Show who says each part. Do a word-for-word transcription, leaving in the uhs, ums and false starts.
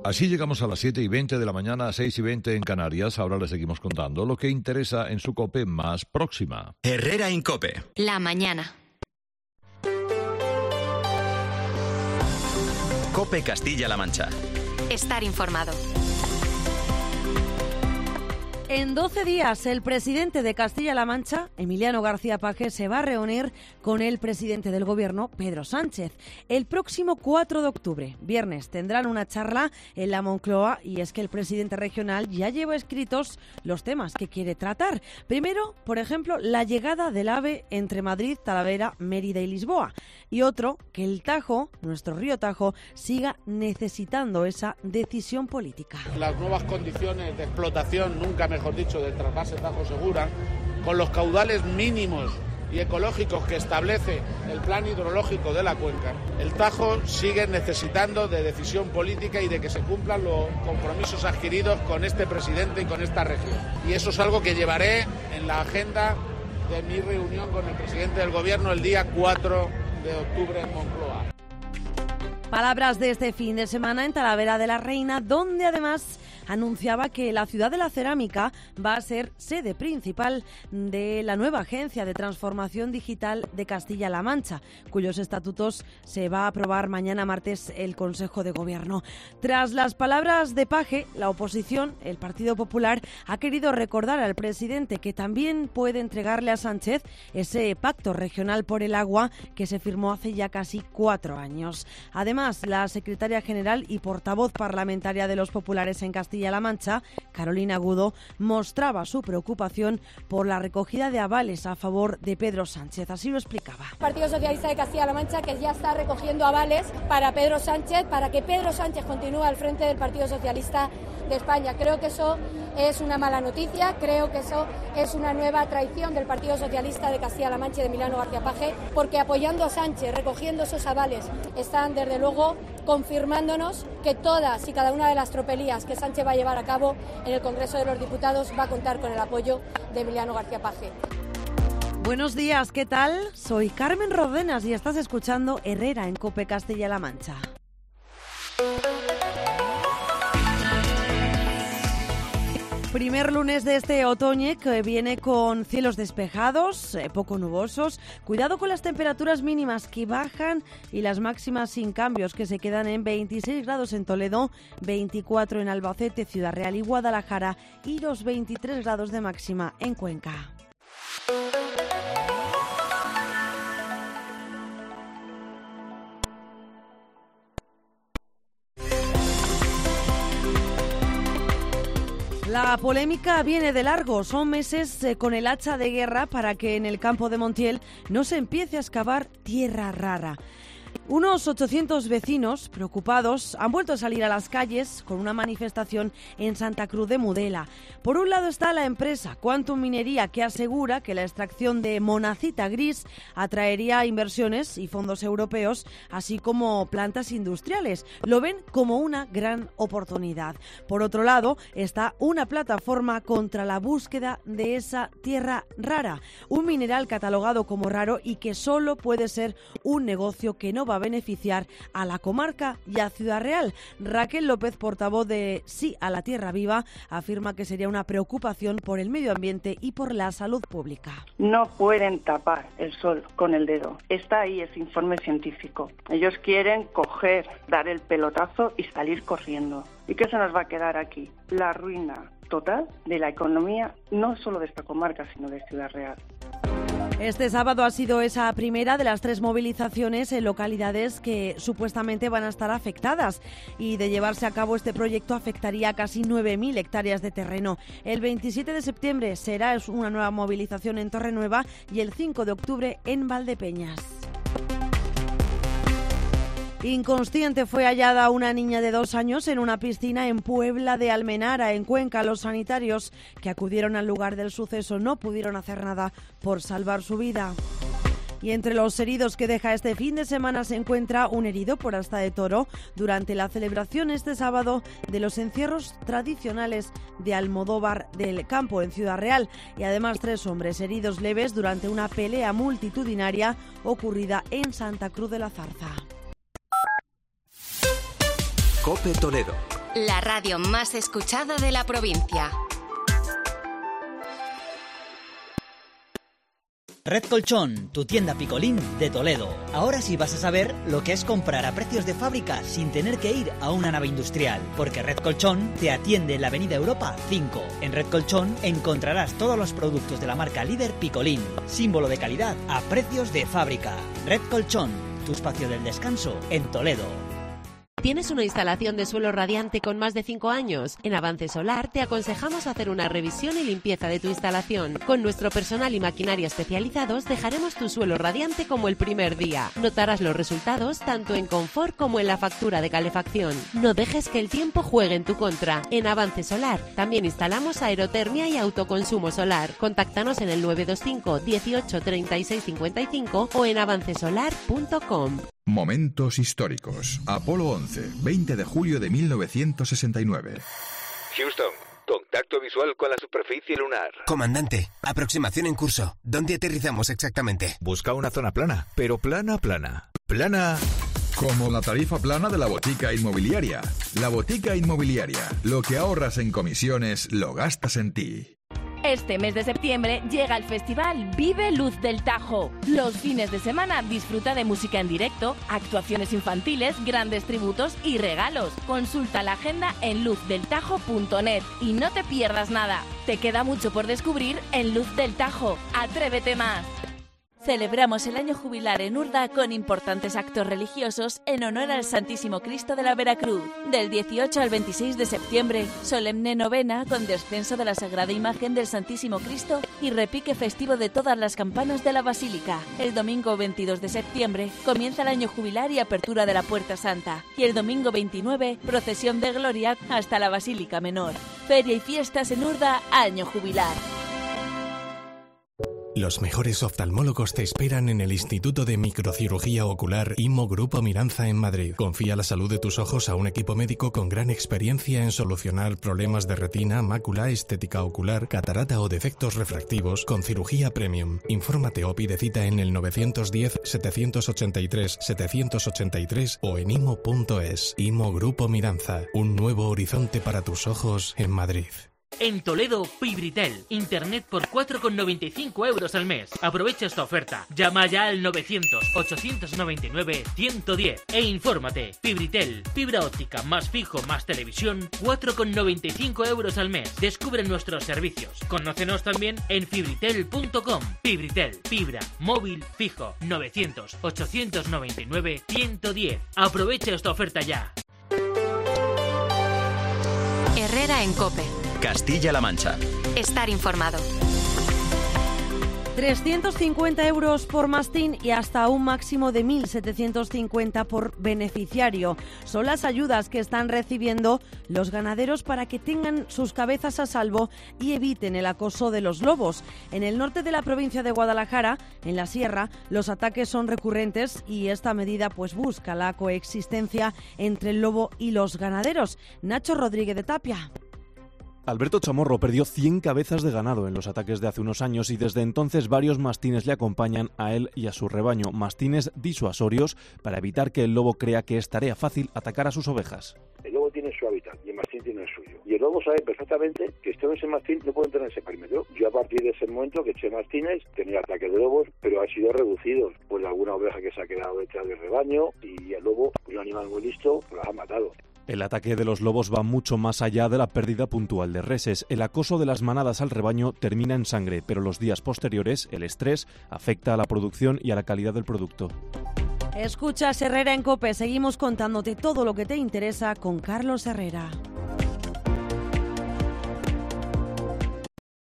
Speaker 1: Así llegamos a las siete y veinte de la mañana, a seis y veinte en Canarias. Ahora les seguimos contando lo que interesa en su COPE más próxima.
Speaker 2: Herrera en COPE.
Speaker 3: La mañana.
Speaker 2: COPE Castilla-La Mancha.
Speaker 3: Estar informado.
Speaker 4: En doce días, el presidente de Castilla-La Mancha, Emiliano García Paje, se va a reunir con el presidente del Gobierno, Pedro Sánchez. El próximo cuatro de octubre, viernes, tendrán una charla en la Moncloa y es que el presidente regional ya lleva escritos los temas que quiere tratar. Primero, por ejemplo, la llegada del AVE entre Madrid, Talavera, Mérida y Lisboa. Y otro, que el Tajo, nuestro río Tajo, siga necesitando esa decisión política.
Speaker 5: Las nuevas condiciones de explotación, nunca mejor dicho, del trasvase Tajo Segura, con los caudales mínimos y ecológicos que establece el plan hidrológico de la cuenca, el Tajo sigue necesitando de decisión política y de que se cumplan los compromisos adquiridos con este presidente y con esta región. Y eso es algo que llevaré en la agenda de mi reunión con el presidente del Gobierno el día cuatro de octubre en Moncloa.
Speaker 4: Palabras de este fin de semana en Talavera de la Reina, donde además anunciaba que la ciudad de la cerámica va a ser sede principal de la nueva Agencia de Transformación Digital de Castilla-La Mancha, cuyos estatutos se va a aprobar mañana martes el Consejo de Gobierno. Tras las palabras de Paje, la oposición, el Partido Popular, ha querido recordar al presidente que también puede entregarle a Sánchez ese pacto regional por el agua que se firmó hace ya casi cuatro años. Además, la secretaria general y portavoz parlamentaria de los populares en Castilla-La Mancha, Carolina Agudo, mostraba su preocupación por la recogida de avales a favor de Pedro Sánchez. Así lo explicaba.
Speaker 6: El Partido Socialista de Castilla-La Mancha, que ya está recogiendo avales para Pedro Sánchez, para que Pedro Sánchez continúe al frente del Partido Socialista de España. Creo que eso es una mala noticia, creo que eso es una nueva traición del Partido Socialista de Castilla-La Mancha y de Emiliano García Paje, porque apoyando a Sánchez, recogiendo esos avales, están desde luego confirmándonos que todas y cada una de las tropelías que Sánchez va a llevar a cabo en el Congreso de los Diputados va a contar con el apoyo de Emiliano García Paje.
Speaker 4: Buenos días, ¿qué tal? Soy Carmen Rodenas y estás escuchando Herrera en COPE Castilla-La Mancha. Primer lunes de este otoño que viene con cielos despejados, eh, poco nubosos. Cuidado con las temperaturas mínimas que bajan y las máximas sin cambios que se quedan en veintiséis grados en Toledo, veinticuatro en Albacete, Ciudad Real y Guadalajara y los veintitrés grados de máxima en Cuenca. La polémica viene de largo. Son meses eh, con el hacha de guerra para que en el campo de Montiel no se empiece a excavar tierra rara. Unos ochocientos vecinos preocupados han vuelto a salir a las calles con una manifestación en Santa Cruz de Mudela. Por un lado está la empresa Quantum Minería, que asegura que la extracción de monacita gris atraería inversiones y fondos europeos, así como plantas industriales. Lo ven como una gran oportunidad. Por otro lado está una plataforma contra la búsqueda de esa tierra rara, un mineral catalogado como raro y que solo puede ser un negocio que no va a beneficiar a la comarca y a Ciudad Real. Raquel López, portavoz de Sí a la Tierra Viva, afirma que sería una preocupación por el medio ambiente y por la salud pública.
Speaker 7: No pueden tapar el sol con el dedo. Está ahí ese informe científico. Ellos quieren coger, dar el pelotazo y salir corriendo. ¿Y qué se nos va a quedar aquí? La ruina total de la economía, no solo de esta comarca, sino de Ciudad Real.
Speaker 4: Este sábado ha sido esa primera de las tres movilizaciones en localidades que supuestamente van a estar afectadas, y de llevarse a cabo este proyecto afectaría a casi nueve mil hectáreas de terreno. El veintisiete de septiembre será una nueva movilización en Torrenueva y el cinco de octubre en Valdepeñas. Inconsciente fue hallada una niña de dos años en una piscina en Puebla de Almenara, en Cuenca. Los sanitarios que acudieron al lugar del suceso no pudieron hacer nada por salvar su vida. Y entre los heridos que deja este fin de semana se encuentra un herido por asta de toro durante la celebración este sábado de los encierros tradicionales de Almodóvar del Campo en Ciudad Real, y además tres hombres heridos leves durante una pelea multitudinaria ocurrida en Santa Cruz de la Zarza.
Speaker 2: COPE Toledo.
Speaker 3: La radio más escuchada de la provincia.
Speaker 8: Red Colchón, tu tienda Picolín de Toledo. Ahora sí vas a saber lo que es comprar a precios de fábrica sin tener que ir a una nave industrial, porque Red Colchón te atiende en la Avenida Europa cinco. En Red Colchón encontrarás todos los productos de la marca líder Picolín, símbolo de calidad a precios de fábrica. Red Colchón, tu espacio del descanso en Toledo.
Speaker 9: ¿Tienes una instalación de suelo radiante con más de cinco años? En Avance Solar te aconsejamos hacer una revisión y limpieza de tu instalación. Con nuestro personal y maquinaria especializados dejaremos tu suelo radiante como el primer día. Notarás los resultados tanto en confort como en la factura de calefacción. No dejes que el tiempo juegue en tu contra. En Avance Solar también instalamos aerotermia y autoconsumo solar. Contáctanos en el nueve dos cinco, dieciocho, treinta y seis, cincuenta y cinco o en avancesolar punto com.
Speaker 10: Momentos históricos. Apolo once, veinte de julio de mil novecientos sesenta y nueve.
Speaker 11: Houston, contacto visual con la superficie lunar.
Speaker 12: Comandante, aproximación en curso. ¿Dónde aterrizamos exactamente?
Speaker 11: Busca una zona plana, pero plana, plana. Plana...
Speaker 10: Como la tarifa plana de la Botica Inmobiliaria. La Botica Inmobiliaria. Lo que ahorras en comisiones, lo gastas en ti.
Speaker 13: Este mes de septiembre llega el festival Vive Luz del Tajo. Los fines de semana disfruta de música en directo, actuaciones infantiles, grandes tributos y regalos. Consulta la agenda en luz del tajo punto net y no te pierdas nada. Te queda mucho por descubrir en Luz del Tajo. ¡Atrévete más!
Speaker 14: Celebramos el año jubilar en Urda con importantes actos religiosos en honor al Santísimo Cristo de la Veracruz. Del dieciocho al veintiséis de septiembre, solemne novena con descenso de la Sagrada Imagen del Santísimo Cristo y repique festivo de todas las campanas de la Basílica. El domingo veintidós de septiembre comienza el año jubilar y apertura de la Puerta Santa. Y el domingo veintinueve, procesión de gloria hasta la Basílica Menor. Feria y fiestas en Urda, año jubilar.
Speaker 15: Los mejores oftalmólogos te esperan en el Instituto de Microcirugía Ocular I M O Grupo Miranza en Madrid. Confía la salud de tus ojos a un equipo médico con gran experiencia en solucionar problemas de retina, mácula, estética ocular, catarata o defectos refractivos con cirugía premium. Infórmate o pide cita en el nueve uno cero, siete ocho tres, siete ocho tres o en imo punto es. I M O Grupo Miranza. Un nuevo horizonte para tus ojos en Madrid.
Speaker 16: En Toledo, Fibritel. Internet por cuatro con noventa y cinco euros al mes. Aprovecha esta oferta. Llama ya al novecientos, ochocientos noventa y nueve, ciento diez e infórmate. Fibritel. Fibra óptica más fijo más televisión. cuatro con noventa y cinco euros al mes. Descubre nuestros servicios. Conócenos también en fibritel punto com. Fibritel. Fibra. Móvil. Fijo. novecientos, ochocientos noventa y nueve, ciento diez. Aprovecha esta oferta ya.
Speaker 3: Herrera en COPE.
Speaker 2: Castilla-La Mancha.
Speaker 3: Estar informado.
Speaker 4: trescientos cincuenta euros por mastín y hasta un máximo de mil setecientos cincuenta por beneficiario. Son las ayudas que están recibiendo los ganaderos para que tengan sus cabezas a salvo y eviten el acoso de los lobos. En el norte de la provincia de Guadalajara, en la sierra, los ataques son recurrentes y esta medida pues busca la coexistencia entre el lobo y los ganaderos. Nacho Rodríguez de Tapia.
Speaker 17: Alberto Chamorro perdió cien cabezas de ganado en los ataques de hace unos años y desde entonces varios mastines le acompañan a él y a su rebaño, mastines disuasorios para evitar que el lobo crea que es tarea fácil atacar a sus ovejas.
Speaker 18: El lobo tiene su hábitat y el mastín tiene el suyo. Y el lobo sabe perfectamente que estando ese mastín no puede entrar en ese perímetro. Yo a partir de ese momento que eché mastines tenía ataques de lobos, pero han sido reducidos. Pues alguna oveja que se ha quedado detrás del rebaño y el lobo, un animal muy listo, lo ha matado.
Speaker 17: El ataque de los lobos va mucho más allá de la pérdida puntual de reses. El acoso de las manadas al rebaño termina en sangre, pero los días posteriores, el estrés, afecta a la producción y a la calidad del producto.
Speaker 4: Escuchas Herrera en COPE. Seguimos contándote todo lo que te interesa con Carlos Herrera.